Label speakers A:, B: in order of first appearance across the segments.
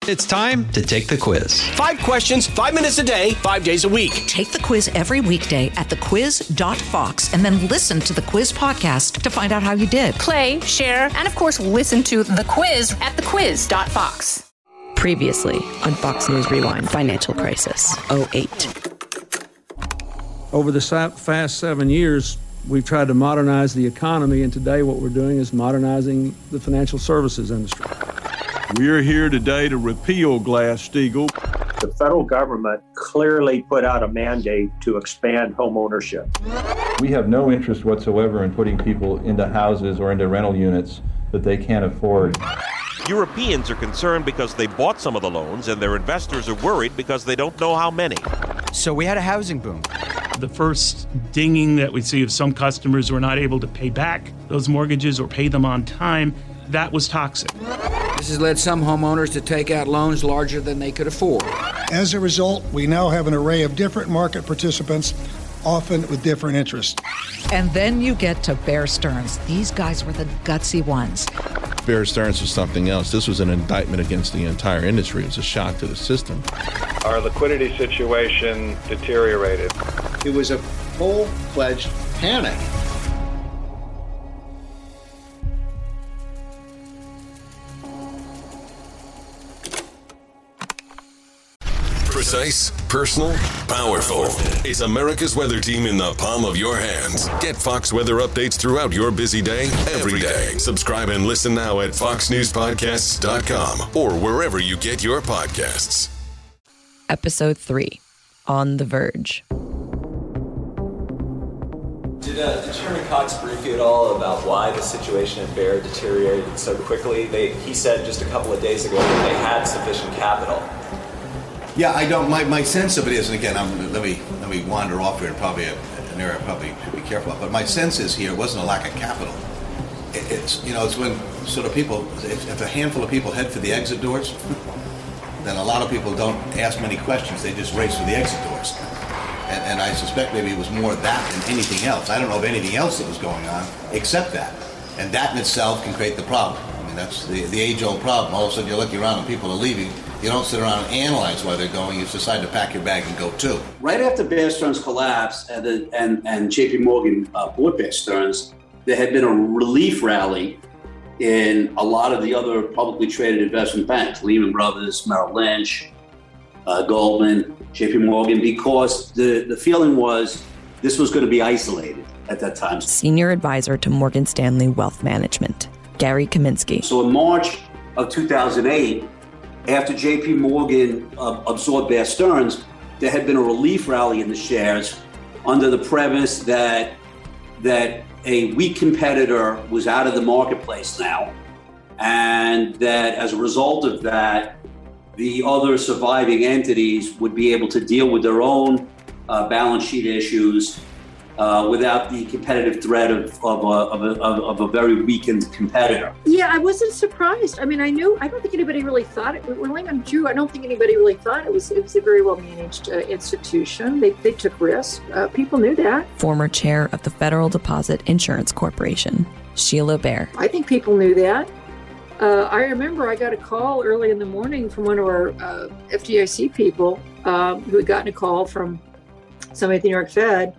A: It's time to take the quiz.
B: 5 questions, 5 minutes a day, 5 days a week.
C: Take the quiz every weekday at thequiz.fox and then listen to the quiz podcast to find out how you did.
D: Play, share, and of course, listen to The Quiz at thequiz.fox.
E: Previously on Fox News Rewind, financial crisis, 2008.
F: Over the past 7 years, we've tried to modernize the economy, and today what we're doing is modernizing the financial services industry.
G: We are here today to repeal Glass-Steagall.
H: The federal government clearly put out a mandate to expand home ownership.
I: We have no interest whatsoever in putting people into houses or into rental units that they can't afford.
J: Europeans are concerned because they bought some of the loans, and their investors are worried because they don't know how many.
A: So we had a housing boom.
K: The first dinging that we see of some customers who are not able to pay back those mortgages or pay them on time, that was toxic.
L: This has led some homeowners to take out loans larger than they could afford.
M: As a result, we now have an array of different market participants, often with different interests.
C: And then you get to Bear Stearns. These guys were the gutsy ones.
N: Bear Stearns was something else. This was an indictment against the entire industry. It was a shock to the system.
O: Our liquidity situation deteriorated.
P: It was a full-fledged panic.
Q: Precise, personal, powerful. It's America's weather team in the palm of your hands. Get Fox weather updates throughout your busy day, every day. Subscribe and listen now at foxnewspodcasts.com or wherever you get your podcasts.
E: Episode 3, On the Verge.
R: Did Chairman Cox brief you at all about why the situation at Bear deteriorated so quickly? He said just a couple of days ago that they had sufficient capital.
P: Yeah, I don't. My sense of it is, and again, let me wander off here, and probably an area I probably should be careful of. But my sense is here, it wasn't a lack of capital. It's when sort of people, if a handful of people head for the exit doors, then a lot of people don't ask many questions. They just race for the exit doors. And I suspect maybe it was more that than anything else. I don't know of anything else that was going on except that. And that in itself can create the problem. I mean, that's the age-old problem. All of a sudden you're looking around and people are leaving. You don't sit around and analyze why they're going. You decide to pack your bag and go too.
S: Right after Bear Stearns collapsed and J.P. Morgan bought Bear Stearns, there had been a relief rally in a lot of the other publicly traded investment banks, Lehman Brothers, Merrill Lynch, Goldman, J.P. Morgan, because the feeling was this was going to be isolated at that time.
E: Senior advisor to Morgan Stanley Wealth Management, Gary Kaminsky.
S: So in March of 2008, after J.P. Morgan absorbed Bear Stearns, there had been a relief rally in the shares under the premise that a weak competitor was out of the marketplace now, and that as a result of that, the other surviving entities would be able to deal with their own balance sheet issues without the competitive threat of a very weakened competitor.
T: Yeah, I wasn't surprised. I mean, I don't think anybody really thought it. When Lehman Drew, I don't think anybody really thought it was a very well managed institution. They took risks. People knew that.
E: Former chair of the Federal Deposit Insurance Corporation, Sheila Bair.
T: I think people knew that. I remember I got a call early in the morning from one of our FDIC people who had gotten a call from somebody at the New York Fed,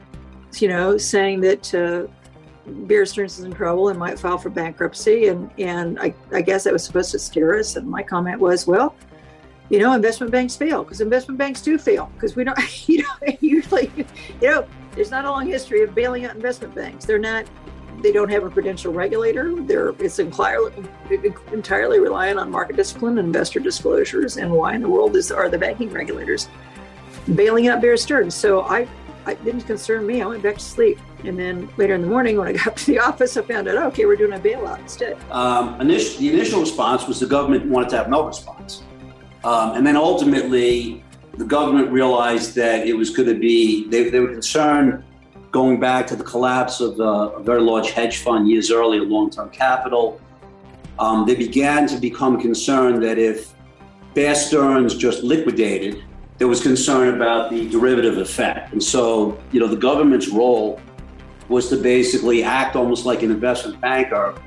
T: saying that Bear Stearns is in trouble and might file for bankruptcy. And I guess that was supposed to scare us. And my comment was, well, investment banks fail because investment banks do fail because we don't, usually, there's not a long history of bailing out investment banks. They don't have a prudential regulator. It's entirely reliant on market discipline and investor disclosures. And why in the world are the banking regulators bailing out Bear Stearns? So it didn't concern me. I went back to sleep. And then later in the morning, when I got to the office, I found out, okay, we're doing a bailout instead.
S: The initial response was the government wanted to have no response. And then ultimately, the government realized that it was going to be, they were concerned going back to the collapse of a very large hedge fund years earlier, Long-Term Capital. They began to become concerned that if Bear Stearns just liquidated, there was concern about the derivative effect. And so, the government's role was to basically act almost like an investment banker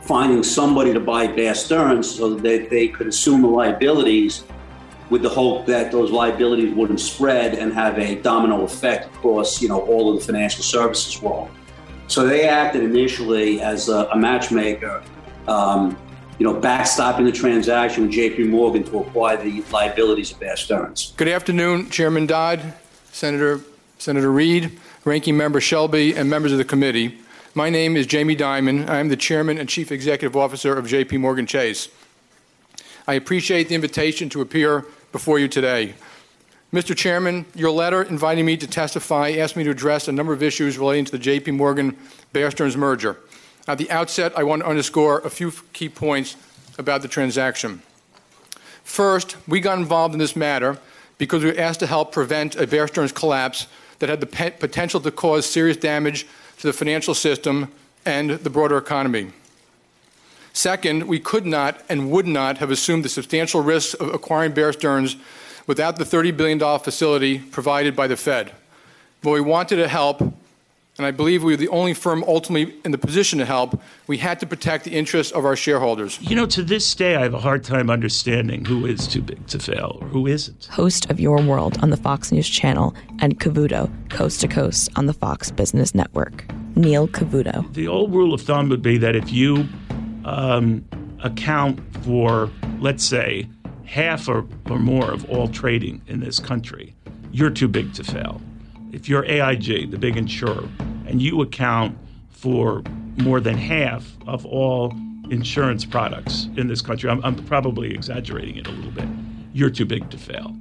S: finding somebody to buy Bear Stearns so that they could assume the liabilities with the hope that those liabilities wouldn't spread and have a domino effect across, all of the financial services world. So they acted initially as a matchmaker, backstopping the transaction with J.P. Morgan to acquire the liabilities of Bear Stearns.
U: Good afternoon, Chairman Dodd, Senator Reid, Ranking Member Shelby, and members of the committee. My name is Jamie Dimon. I am the Chairman and Chief Executive Officer of J.P. Morgan Chase. I appreciate the invitation to appear before you today. Mr. Chairman, your letter inviting me to testify asked me to address a number of issues relating to the J.P. Morgan Bear Stearns merger. At the outset, I want to underscore a few key points about the transaction. First, we got involved in this matter because we were asked to help prevent a Bear Stearns collapse that had the potential to cause serious damage to the financial system and the broader economy. Second, we could not and would not have assumed the substantial risks of acquiring Bear Stearns without the $30 billion facility provided by the Fed. But we wanted to help, and I believe we were the only firm ultimately in the position to help. We had to protect the interests of our shareholders.
K: To this day, I have a hard time understanding who is too big to fail or who isn't.
E: Host of Your World on the Fox News Channel and Cavuto, Coast to Coast on the Fox Business Network. Neil Cavuto.
K: The old rule of thumb would be that if you account for, let's say, half or more of all trading in this country, you're too big to fail. If you're AIG, the big insurer, and you account for more than half of all insurance products in this country, I'm probably exaggerating it a little bit, you're too big to fail.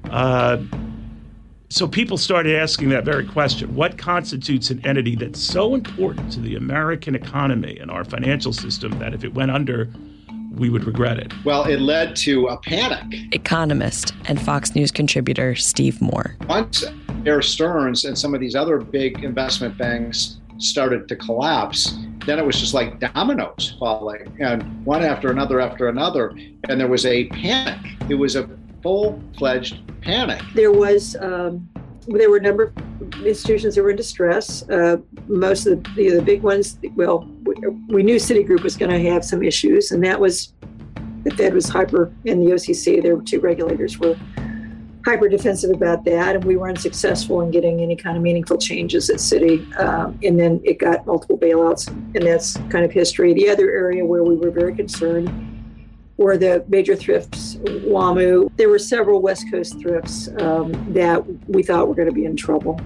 K: So people started asking that very question. What constitutes an entity that's so important to the American economy and our financial system that if it went under, we would regret it?
V: Well, it led to a panic.
E: Economist and Fox News contributor Steve Moore.
V: Once Bear Stearns and some of these other big investment banks started to collapse, then it was just like dominoes falling, and one after another, and there was a panic. It was a full-fledged panic.
T: There were a number of institutions that were in distress. Most of the big ones, we knew Citigroup was going to have some issues, and that was, the Fed was hyper, and the OCC, their two regulators were hyper defensive about that, and we were unsuccessful in getting any kind of meaningful changes at Citi. And then it got multiple bailouts, and that's kind of history. The other area where we were very concerned were the major thrifts, WAMU. There were several West Coast thrifts that we thought were going to be in trouble.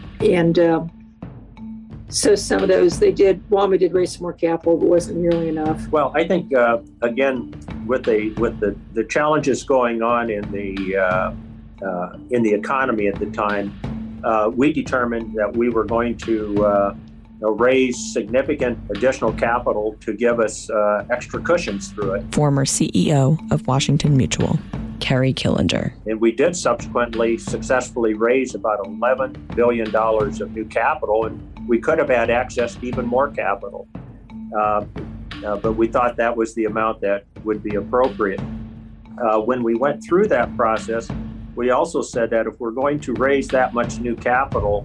T: So some of those, WAMU did raise some more capital, but wasn't nearly enough.
H: Well, I think, again, with the challenges going on in the economy at the time, we determined that we were going to raise significant additional capital to give us extra cushions through it.
E: Former CEO of Washington Mutual, Kerry Killinger.
H: And we did subsequently successfully raise about $11 billion of new capital, and we could have had access to even more capital. But we thought that was the amount that would be appropriate. When we went through that process, we also said that if we're going to raise that much new capital,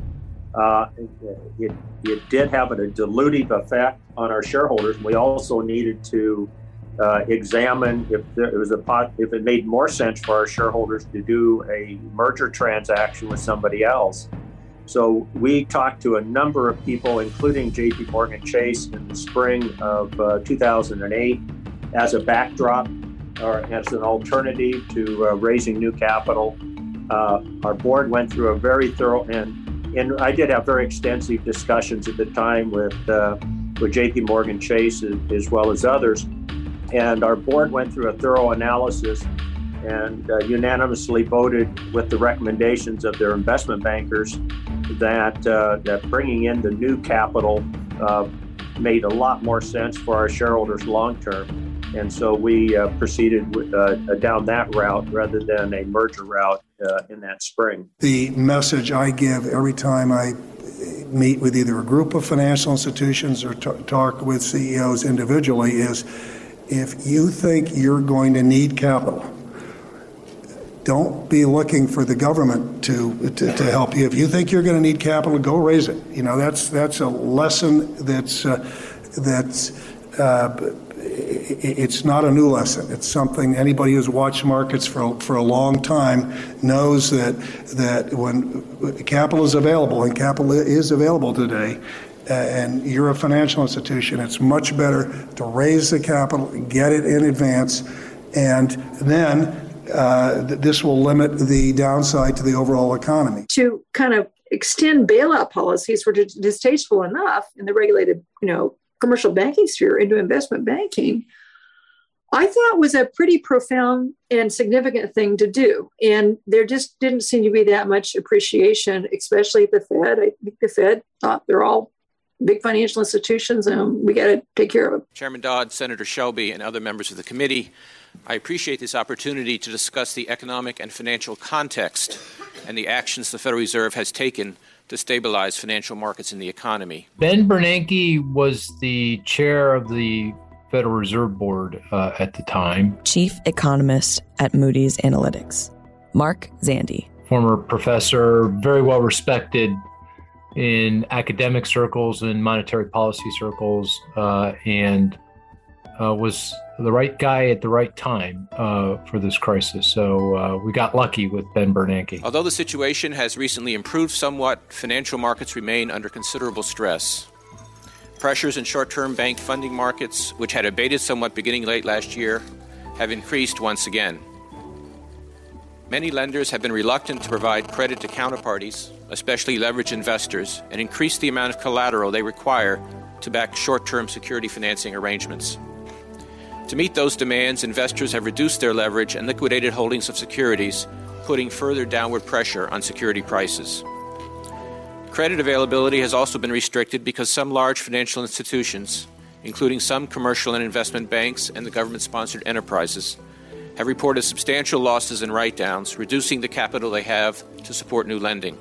H: it did have a dilutive effect on our shareholders. We also needed to examine if it made more sense for our shareholders to do a merger transaction with somebody else. So we talked to a number of people, including J.P. Morgan Chase, in the spring of 2008 as a backdrop or as an alternative to raising new capital. Our board went through a very thorough, and I did have very extensive discussions at the time with J.P. Morgan Chase as well as others. And our board went through a thorough analysis and unanimously voted with the recommendations of their investment bankers that bringing in the new capital made a lot more sense for our shareholders long term. And so we proceeded down that route rather than a merger route in that spring.
M: The message I give every time I meet with either a group of financial institutions or talk with CEOs individually is, if you think you're going to need capital, don't be looking for the government to help you. If you think you're going to need capital, go raise it. That's a lesson that's it's not a new lesson. It's something anybody who's watched markets for a long time knows that when capital is available, and capital is available today, and you're a financial institution, it's much better to raise the capital, get it in advance, and then this will limit the downside to the overall economy.
T: To kind of extend bailout policies were distasteful enough in the regulated, commercial banking sphere into investment banking, I thought was a pretty profound and significant thing to do. And there just didn't seem to be that much appreciation, especially at the Fed. I think the Fed thought they're all big financial institutions and we got to take care of them.
B: Chairman Dodd, Senator Shelby, and other members of the committee, I appreciate this opportunity to discuss the economic and financial context and the actions the Federal Reserve has taken to stabilize financial markets in the economy.
D: Ben Bernanke was the chair of the Federal Reserve Board at the time.
E: Chief economist at Moody's Analytics, Mark Zandi.
D: Former professor, very well respected in academic circles and monetary policy circles, and was the right guy at the right time for this crisis. So we got lucky with Ben Bernanke.
B: Although the situation has recently improved somewhat, financial markets remain under considerable stress. Pressures in short-term bank funding markets, which had abated somewhat beginning late last year, have increased once again. Many lenders have been reluctant to provide credit to counterparties, especially leveraged investors, and increase the amount of collateral they require to back short-term security financing arrangements. To meet those demands, investors have reduced their leverage and liquidated holdings of securities, putting further downward pressure on security prices. Credit availability has also been restricted because some large financial institutions, including some commercial and investment banks and the government-sponsored enterprises, have reported substantial losses and write-downs, reducing the capital they have to support new lending.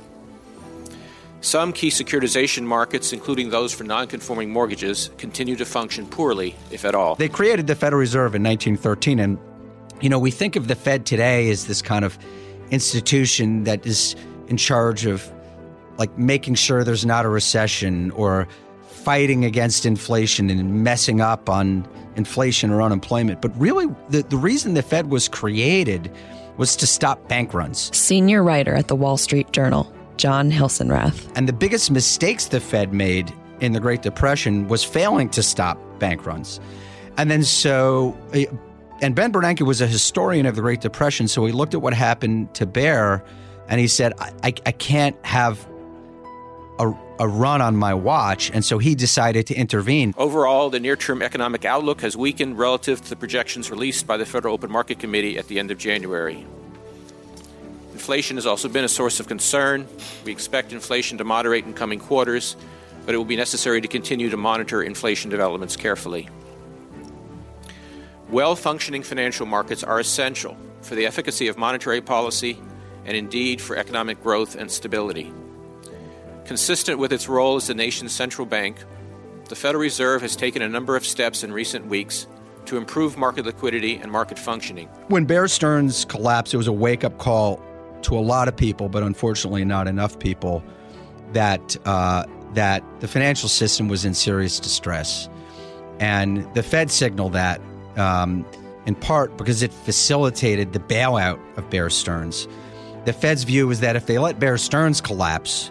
B: Some key securitization markets, including those for non-conforming mortgages, continue to function poorly, if at all.
A: They created the Federal Reserve in 1913, and, we think of the Fed today as this kind of institution that is in charge of, making sure there's not a recession or fighting against inflation and messing up on inflation or unemployment. But really, the reason the Fed was created was to stop bank runs.
E: Senior writer at the Wall Street Journal, John Hilsenrath.
A: And the biggest mistakes the Fed made in the Great Depression was failing to stop bank runs. And then and Ben Bernanke was a historian of the Great Depression, so he looked at what happened to Bear, and he said, I can't have a run on my watch, and so he decided to intervene.
B: Overall, the near-term economic outlook has weakened relative to the projections released by the Federal Open Market Committee at the end of January. Inflation has also been a source of concern. We expect inflation to moderate in coming quarters, but it will be necessary to continue to monitor inflation developments carefully. Well-functioning financial markets are essential for the efficacy of monetary policy and indeed for economic growth and stability. Consistent with its role as the nation's central bank, the Federal Reserve has taken a number of steps in recent weeks to improve market liquidity and market functioning.
A: When Bear Stearns collapsed, it was a wake-up call to a lot of people, but unfortunately not enough people, that the financial system was in serious distress. And the Fed signaled that in part because it facilitated the bailout of Bear Stearns. The Fed's view was that if they let Bear Stearns collapse,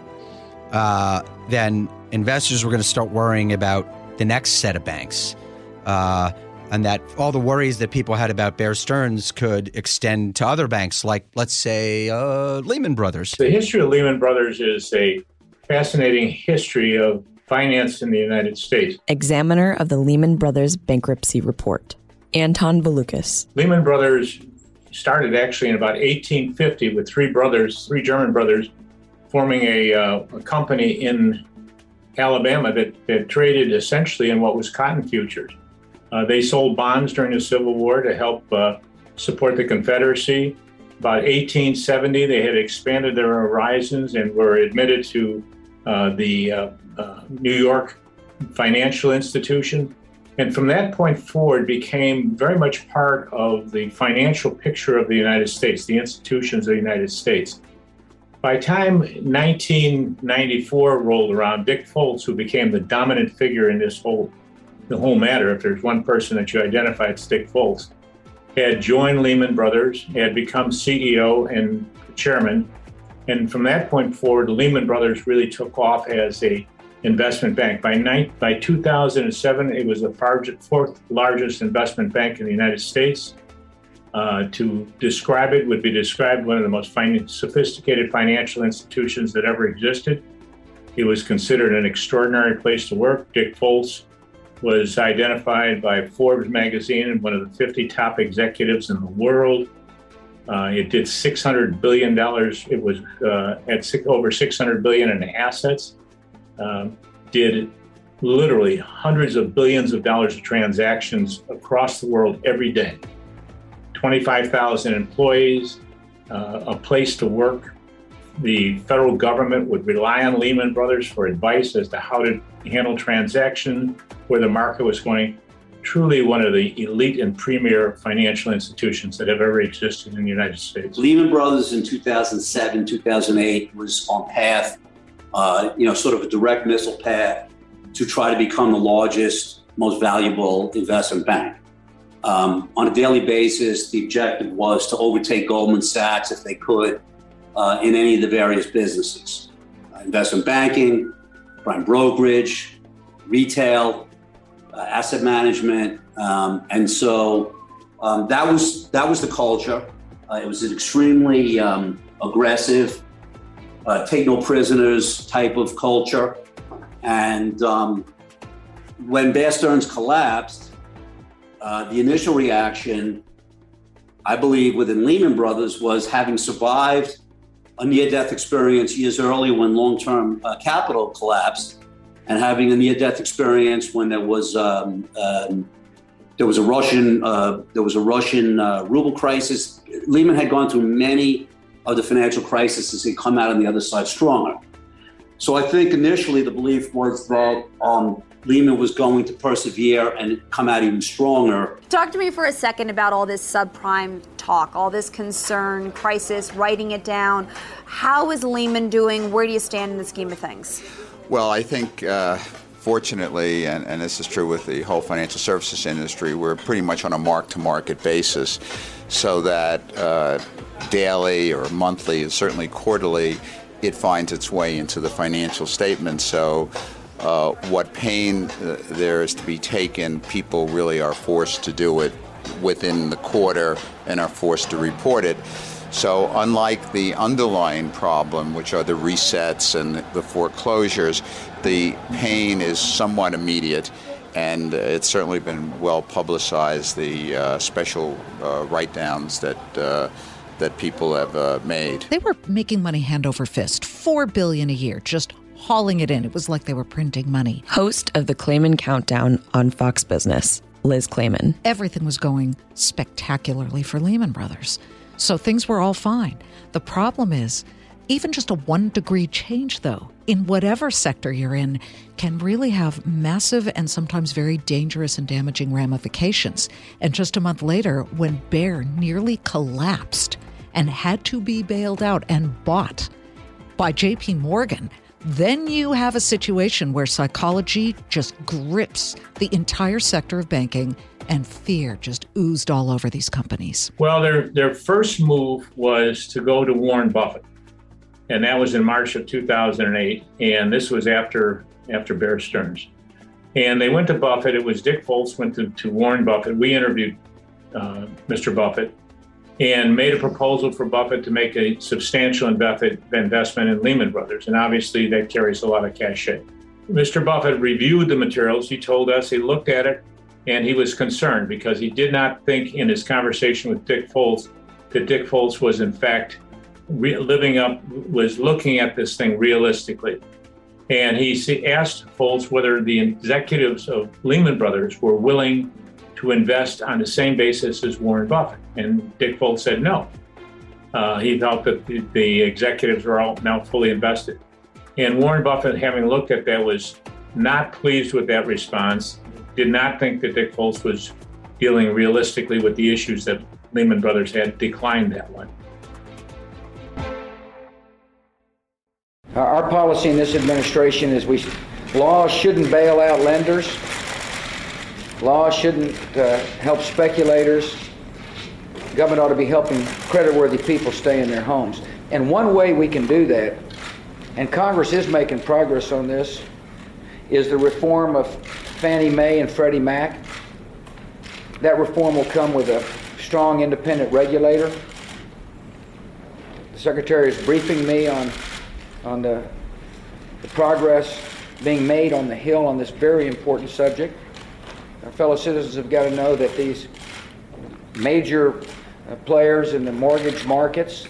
A: then investors were going to start worrying about the next set of banks, and that all the worries that people had about Bear Stearns could extend to other banks, like, let's say, Lehman Brothers.
D: The history of Lehman Brothers is a fascinating history of finance in the United States.
E: Examiner of the Lehman Brothers Bankruptcy Report, Anton Valukas.
D: Lehman Brothers started actually in about 1850 with three German brothers, forming a company in Alabama that traded essentially in what was cotton futures. They sold bonds during the Civil War to help support the Confederacy. About 1870, they had expanded their horizons and were admitted to the New York financial institution. And from that point forward, became very much part of the financial picture of the United States, the institutions of the United States. By the time 1994 rolled around, Dick Foltz, who became the dominant figure in this whole the whole matter, if there's one person that you identify, it's Dick Foltz, had joined Lehman Brothers, had become CEO and chairman. And from that point forward, Lehman Brothers really took off as a investment bank. By 2007, it was the fourth largest investment bank in the United States. To describe it would be described one of the most sophisticated financial institutions that ever existed. It was considered an extraordinary place to work. Dick Foltz was identified by Forbes magazine as one of the 50 top executives in the world. It did $600 billion. It was at over $600 billion in assets. Did literally hundreds of billions of dollars of transactions across the world every day. 25,000 employees, a place to work. The federal government would rely on Lehman Brothers for advice as to how to handle transactions, where the market was going. Truly one of the elite and premier financial institutions that have ever existed in the United States.
S: Lehman Brothers in 2007, 2008 was on path, sort of a direct missile path to try to become the largest, most valuable investment bank. On a daily basis, the objective was to overtake Goldman Sachs if they could in any of the various businesses. Investment banking, prime brokerage, retail, asset management. And so that was the culture. It was an extremely aggressive, take no prisoners type of culture. And when Bear Stearns collapsed, the initial reaction, I believe, within Lehman Brothers was, having survived a near-death experience years earlier when long-term capital collapsed, and having a near-death experience when there was a Russian ruble crisis. Lehman had gone through many of the financial crises and come out on the other side stronger. So I think initially the belief was that Lehman was going to persevere and come out even stronger.
F: Talk to me for a second about all this subprime talk, all this concern, crisis, writing it down. How is Lehman doing? Where do you stand in the scheme of things?
G: Well, I think, fortunately, and this is true with the whole financial services industry, we're pretty much on a mark-to-market basis, so that daily or monthly, and certainly quarterly, it finds its way into the financial statements. So what pain there is to be taken, people really are forced to do it within the quarter and are forced to report it. So unlike the underlying problem, which are the resets and the foreclosures, the pain is somewhat immediate, and it's certainly been well publicized, the special write-downs that people have made.
C: They were making money hand over fist, $4 billion a year, just hauling it in. It was like they were printing money.
E: Host of the Clayman Countdown on Fox Business, Liz Clayman.
C: Everything was going spectacularly for Lehman Brothers. So things were all fine. The problem is, even just a 1 degree change, though, in whatever sector you're in, can really have massive and sometimes very dangerous and damaging ramifications. And just a month later, when Bear nearly collapsed and had to be bailed out and bought by JP Morgan, then you have a situation where psychology just grips the entire sector of banking and fear just oozed all over these companies.
D: Well, their first move was to go to Warren Buffett, and that was in March of 2008, and this was after Bear Stearns. And they went to Buffett. It was Dick Foltz went to Warren Buffett. We interviewed Mr. Buffett and made a proposal for Buffett to make a substantial investment in Lehman Brothers, and obviously that carries a lot of cachet. Mr. Buffett reviewed the materials. He told us he looked at it, and he was concerned because he did not think in his conversation with Dick Foltz that Dick Foltz was in fact was looking at this thing realistically. And he asked Foltz whether the executives of Lehman Brothers were willing to invest on the same basis as Warren Buffett. And Dick Foltz said no. He thought that the executives were all now fully invested. And Warren Buffett, having looked at that, was not pleased with that response, did not think that Dick Foltz was dealing realistically with the issues that Lehman Brothers had, declined that one.
L: Our policy in this administration is laws shouldn't bail out lenders. Laws shouldn't help speculators. Government ought to be helping credit-worthy people stay in their homes. And one way we can do that, and Congress is making progress on this, is the reform of Fannie Mae and Freddie Mac. That reform will come with a strong independent regulator. The Secretary is briefing me on the progress being made on the Hill on this very important subject. Our fellow citizens have got to know that these major players in the mortgage markets,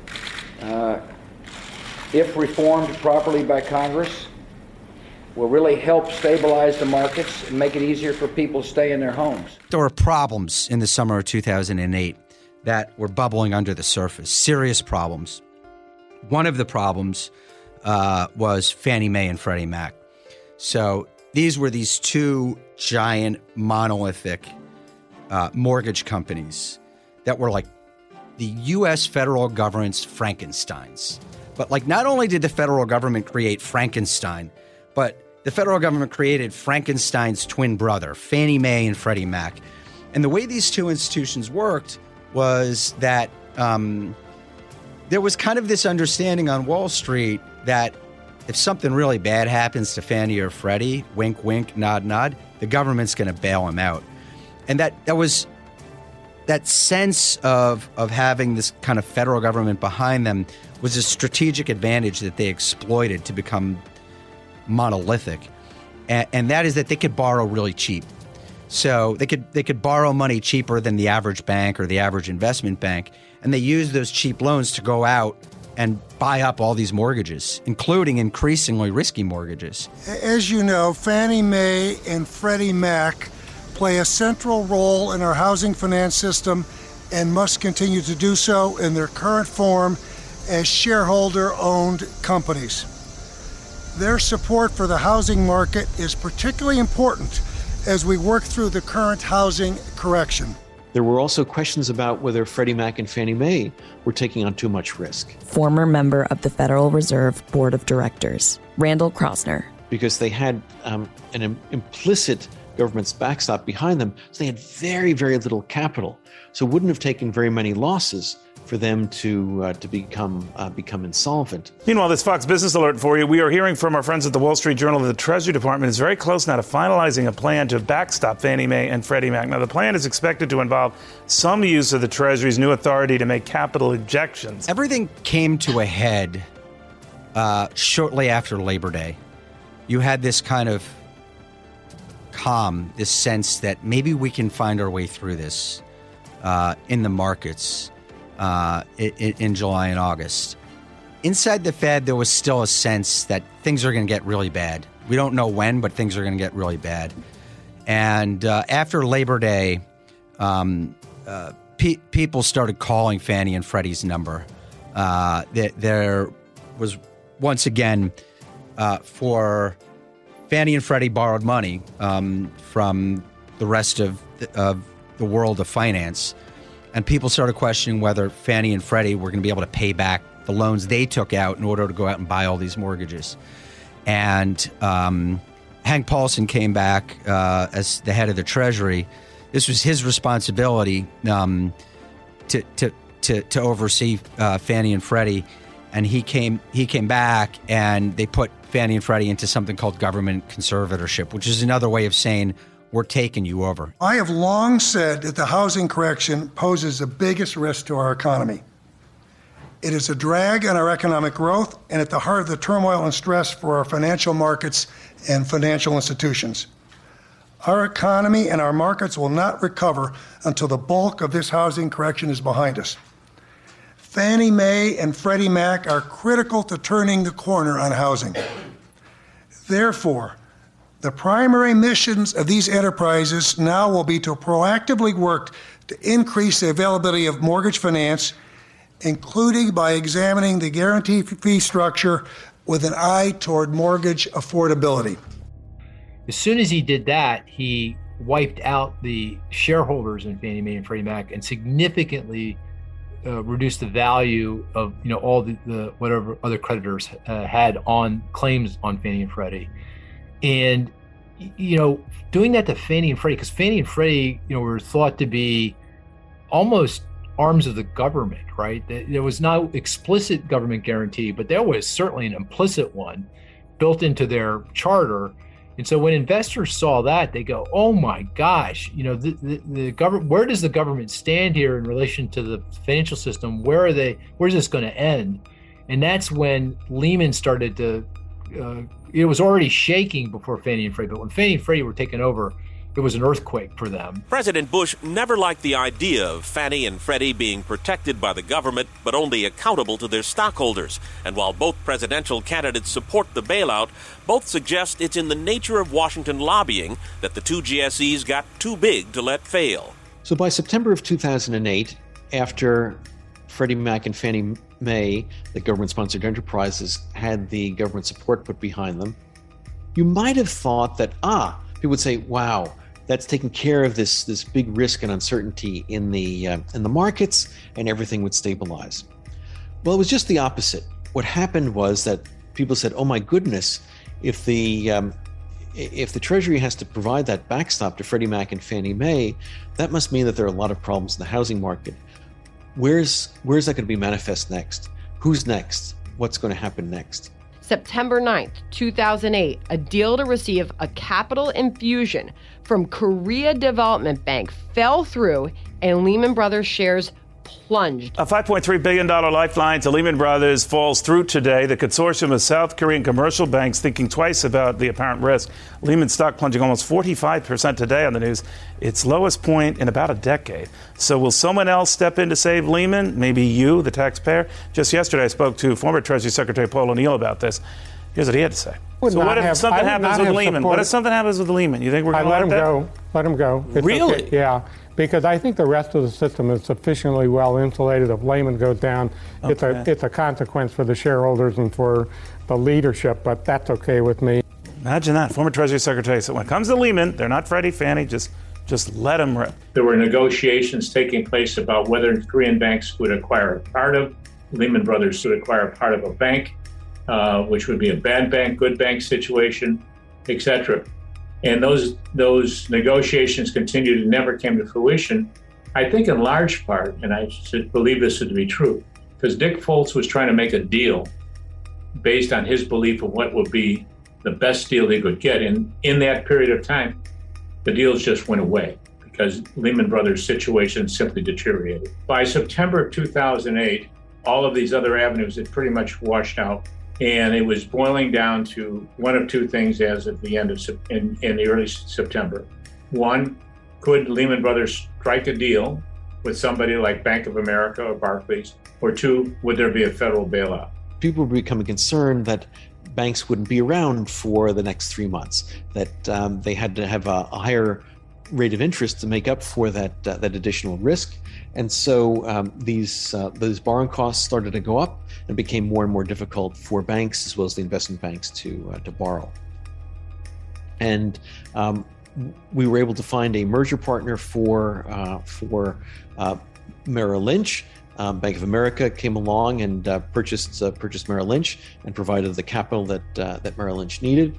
L: if reformed properly by Congress, will really help stabilize the markets and make it easier for people to stay in their homes.
A: There were problems in the summer of 2008 that were bubbling under the surface, serious problems. One of the problems was Fannie Mae and Freddie Mac. So these were these two giant monolithic mortgage companies that were like the U.S. federal government's Frankensteins. But like not only did the federal government create Frankenstein, but the federal government created Frankenstein's twin brother, Fannie Mae and Freddie Mac. And the way these two institutions worked was that there was kind of this understanding on Wall Street that if something really bad happens to Fannie or Freddie, wink, wink, nod, nod, the government's going to bail them out. And that was that sense of having this kind of federal government behind them was a strategic advantage that they exploited to become monolithic. And that is that they could borrow really cheap. So they could borrow money cheaper than the average bank or the average investment bank. And they used those cheap loans to go out and buy up all these mortgages, including increasingly risky mortgages.
M: As you know, Fannie Mae and Freddie Mac play a central role in our housing finance system and must continue to do so in their current form as shareholder-owned companies. Their support for the housing market is particularly important as we work through the current housing correction.
I: There were also questions about whether Freddie Mac and Fannie Mae were taking on too much risk.
E: Former member of the Federal Reserve Board of Directors, Randall Krosner.
I: Because they had an implicit government's backstop behind them, so they had very, very little capital. So it wouldn't have taken very many losses for them to become insolvent.
J: Meanwhile, this Fox Business Alert for you. We are hearing from our friends at the Wall Street Journal that the Treasury Department is very close now to finalizing a plan to backstop Fannie Mae and Freddie Mac. Now, the plan is expected to involve some use of the Treasury's new authority to make capital injections.
A: Everything came to a head shortly after Labor Day. You had this kind of calm, this sense that maybe we can find our way through this in the markets. In July and August. Inside the Fed, there was still a sense that things are going to get really bad. We don't know when, but things are going to get really bad. And after Labor Day, people started calling Fannie and Freddie's number. There was, once again, for Fannie and Freddie borrowed money from the rest of the world of finance. And people started questioning whether Fannie and Freddie were going to be able to pay back the loans they took out in order to go out and buy all these mortgages. And Hank Paulson came back as the head of the Treasury. This was his responsibility to oversee Fannie and Freddie. And he came back, and they put Fannie and Freddie into something called government conservatorship, which is another way of saying, we're taking you over.
M: I have long said that the housing correction poses the biggest risk to our economy. It is a drag on our economic growth and at the heart of the turmoil and stress for our financial markets and financial institutions. Our economy and our markets will not recover until the bulk of this housing correction is behind us. Fannie Mae and Freddie Mac are critical to turning the corner on housing. Therefore, the primary missions of these enterprises now will be to proactively work to increase the availability of mortgage finance, including by examining the guarantee fee structure with an eye toward mortgage affordability.
W: As soon as he did that, he wiped out the shareholders in Fannie Mae and Freddie Mac and significantly reduced the value of all the whatever other creditors had on claims on Fannie and Freddie. And doing that to Fannie and Freddie, because Fannie and Freddie, were thought to be almost arms of the government, right? There was no explicit government guarantee, but there was certainly an implicit one built into their charter. And so when investors saw that, they go, "Oh my gosh, the government. Where does the government stand here in relation to the financial system? Where's this going to end?" And that's when Lehman started to. It was already shaking before Fannie and Freddie, but when Fannie and Freddie were taken over, it was an earthquake for them.
N: President Bush never liked the idea of Fannie and Freddie being protected by the government, but only accountable to their stockholders. And while both presidential candidates support the bailout, both suggest it's in the nature of Washington lobbying that the two GSEs got too big to let fail.
I: So by September of 2008, after Freddie Mac and Fannie Mae, the government-sponsored enterprises, had the government support put behind them, you might have thought that, people would say, wow, that's taking care of this big risk and uncertainty in the markets, and everything would stabilize. Well, it was just the opposite. What happened was that people said, "Oh my goodness, if the Treasury has to provide that backstop to Freddie Mac and Fannie Mae, that must mean that there are a lot of problems in the housing market. Where's that going to be manifest next? Who's next? What's going to happen next?"
O: September 9th, 2008, a deal to receive a capital infusion from Korea Development Bank fell through and Lehman Brothers shares plunged.
J: A $5.3 billion lifeline to Lehman Brothers falls through today. The consortium of South Korean commercial banks thinking twice about the apparent risk. Lehman stock plunging almost 45% today on the news, its lowest point in about a decade. So will someone else step in to save Lehman? Maybe you, the taxpayer? Just yesterday, I spoke to former Treasury Secretary Paul O'Neill about this. Here's what he had to say. So what if something happens with Lehman? What if something happens with Lehman? You think we're going to let him
Q: go? Let him go. It's
J: really?
Q: Okay. Yeah. Because I think the rest of the system is sufficiently well insulated. If Lehman goes down, it's a consequence for the shareholders and for the leadership, but that's okay with me.
J: Imagine that. Former Treasury Secretary said, when it comes to Lehman, they're not Freddie, Fannie, just let them rip.
D: There were negotiations taking place about whether Korean banks would acquire a part of Lehman Brothers would acquire a part of a bank, which would be a bad bank, good bank situation, etc. And those negotiations continued and never came to fruition, I think in large part, and I should believe this to be true, because Dick Foltz was trying to make a deal based on his belief of what would be the best deal he could get. And in that period of time, the deals just went away because Lehman Brothers' situation simply deteriorated. By September of 2008, all of these other avenues had pretty much washed out. And it was boiling down to one of two things as of the end of in the early September. One, could Lehman Brothers strike a deal with somebody like Bank of America or Barclays? Or two, would there be a federal bailout?
I: People were becoming concerned that banks wouldn't be around for the next 3 months, that they had to have a higher rate of interest to make up for that additional risk. And so those borrowing costs started to go up and became more and more difficult for banks as well as the investment banks to borrow. And we were able to find a merger partner for Merrill Lynch. Bank of America came along and purchased Merrill Lynch and provided the capital that Merrill Lynch needed.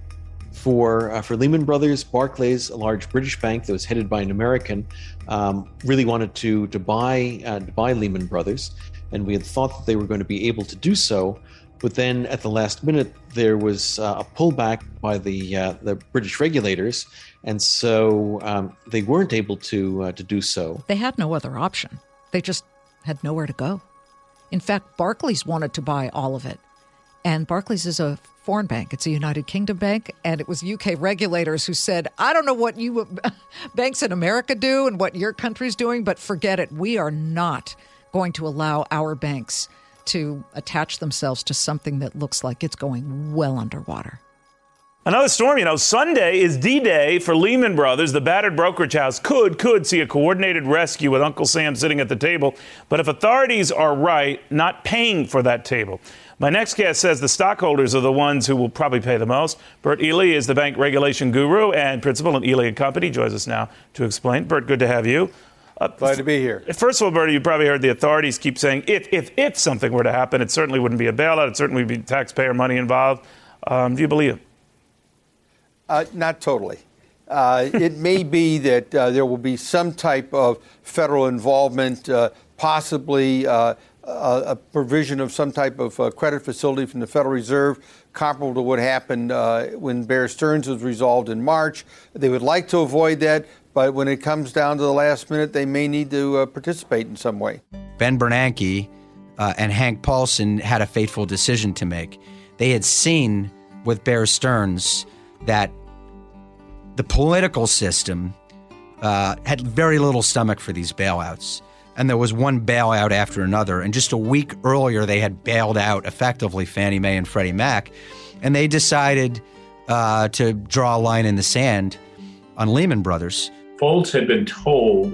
I: For Lehman Brothers, Barclays, a large British bank that was headed by an American, really wanted to buy Lehman Brothers, and we had thought that they were going to be able to do so. But then at the last minute, there was a pullback by the British regulators, and so they weren't able to do so.
C: They had no other option. They just had nowhere to go. In fact, Barclays wanted to buy all of it. And Barclays is a foreign bank. It's a United Kingdom bank. And it was UK regulators who said, I don't know what you banks in America do and what your country's doing, but forget it. We are not going to allow our banks to attach themselves to something that looks like it's going well underwater.
J: Another storm, Sunday is D-Day for Lehman Brothers. The battered brokerage house could see a coordinated rescue with Uncle Sam sitting at the table. But if authorities are right, not paying for that table. My next guest says the stockholders are the ones who will probably pay the most. Bert Ely is the bank regulation guru and principal at Ely & Company. Joins us now to explain. Bert, good to have you.
X: Glad to be here.
J: First of all, Bert, you probably heard the authorities keep saying if something were to happen, it certainly wouldn't be a bailout. It certainly would be taxpayer money involved. Do you believe it?
A: Not totally. It may be that there will be some type of federal involvement, possibly a provision of some type of credit facility from the Federal Reserve, comparable to what happened when Bear Stearns was resolved in March. They would like to avoid that, but when it comes down to the last minute, they may need to participate in some way. Ben Bernanke and Hank Paulson had a fateful decision to make. They had seen with Bear Stearns that the political system had very little stomach for these bailouts. And there was one bailout after another. And just a week earlier, they had bailed out effectively Fannie Mae and Freddie Mac. And they decided to draw a line in the sand on Lehman Brothers.
D: Folds had been told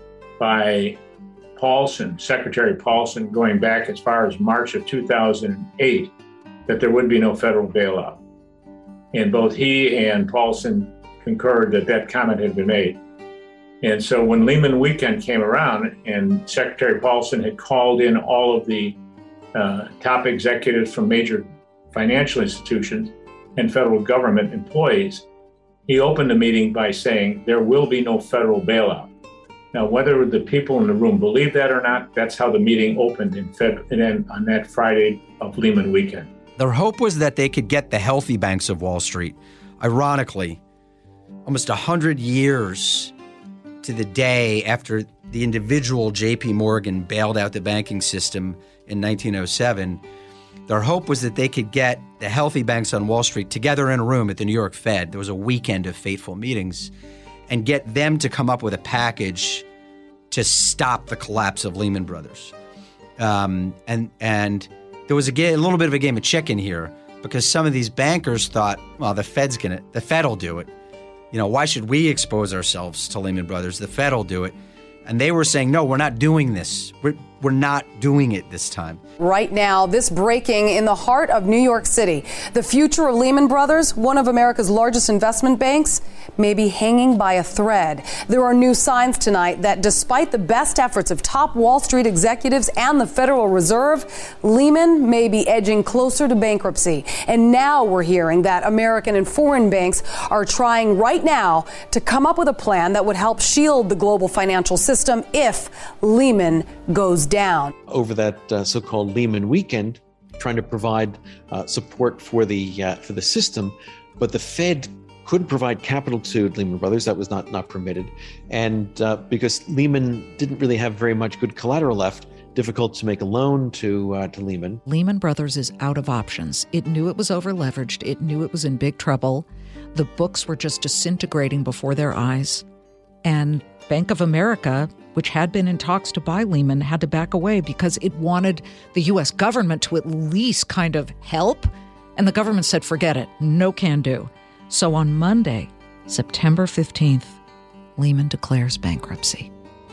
D: by Paulson, Secretary Paulson, going back as far as March of 2008, that there would be no federal bailout. And both he and Paulson concurred that that comment had been made. And so when Lehman weekend came around and Secretary Paulson had called in all of the top executives from major financial institutions and federal government employees, he opened the meeting by saying there will be no federal bailout. Now, whether the people in the room believe that or not, that's how the meeting opened on that Friday of Lehman weekend.
A: Their hope was that they could get the healthy banks of Wall Street. Ironically, almost 100 years to the day after the individual J.P. Morgan bailed out the banking system in 1907, their hope was that they could get the healthy banks on Wall Street together in a room at the New York Fed. There was a weekend of fateful meetings, and get them to come up with a package to stop the collapse of Lehman Brothers. And there was a little bit of a game of chicken here, because some of these bankers thought, well, the Fed will do it. You know, why should we expose ourselves to Lehman Brothers? The Fed will do it. And they were saying, no, we're not doing this. We're not doing it this time.
P: Right now, this breaking in the heart of New York City. The future of Lehman Brothers, one of America's largest investment banks, may be hanging by a thread. There are new signs tonight that despite the best efforts of top Wall Street executives and the Federal Reserve, Lehman may be edging closer to bankruptcy. And now we're hearing that American and foreign banks are trying right now to come up with a plan that would help shield the global financial system if Lehman goes down.
I: Over that so-called Lehman weekend, trying to provide support for the system, but the Fed couldn't provide capital to Lehman Brothers. That was not permitted. And because Lehman didn't really have very much good collateral left, difficult to make a loan to Lehman.
C: Lehman Brothers is out of options. It knew it was over-leveraged. It knew it was in big trouble. The books were just disintegrating before their eyes. And Bank of America, which had been in talks to buy Lehman, had to back away because it wanted the U.S. government to at least kind of help. And the government said, forget it, no can do. So on Monday, September 15th, Lehman declares bankruptcy.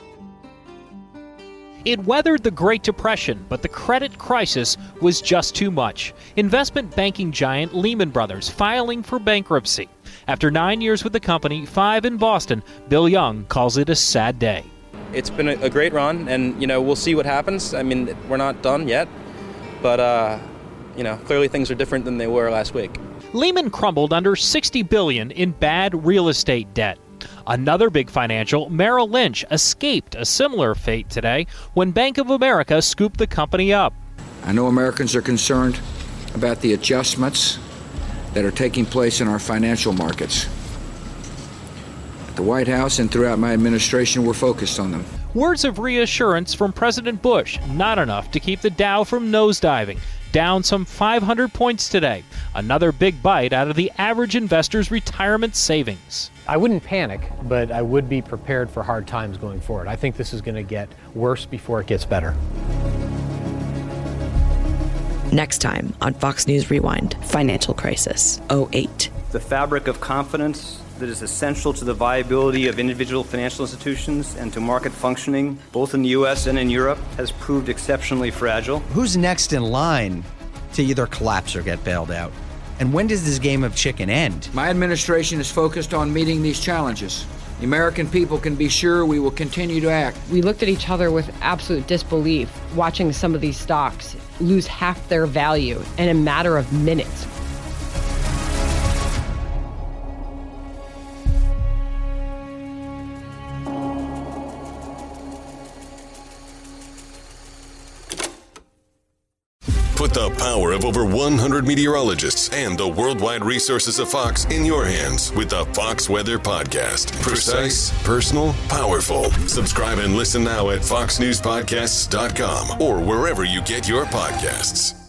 R: It weathered the Great Depression, but the credit crisis was just too much. Investment banking giant Lehman Brothers filing for bankruptcy. After 9 years with the company, 5 in Boston, Bill Young calls it a sad day.
U: It's been a great run, and, we'll see what happens. I mean, we're not done yet, but, clearly things are different than they were last week.
R: Lehman crumbled under $60 billion in bad real estate debt. Another big financial, Merrill Lynch, escaped a similar fate today when Bank of America scooped the company up.
X: I know Americans are concerned about the adjustments that are taking place in our financial markets. At the White House and throughout my administration, we're focused on them.
R: Words of reassurance from President Bush, not enough to keep the Dow from nosediving. Down some 500 points today. Another big bite out of the average investor's retirement savings.
Y: I wouldn't panic, but I would be prepared for hard times going forward. I think this is going to get worse before it gets better.
E: Next time on Fox News Rewind, Financial Crisis, 2008.
Z: The fabric of confidence that is essential to the viability of individual financial institutions and to market functioning, both in the U.S. and in Europe, has proved exceptionally fragile.
A: Who's next in line to either collapse or get bailed out? And when does this game of chicken end?
X: My administration is focused on meeting these challenges. The American people can be sure we will continue to act.
O: We looked at each other with absolute disbelief, watching some of these stocks lose half their value in a matter of minutes.
B: Put the power of over 100 meteorologists and the worldwide resources of Fox in your hands with the Fox Weather Podcast. Precise, personal, powerful. Subscribe and listen now at foxnewspodcasts.com or wherever you get your podcasts.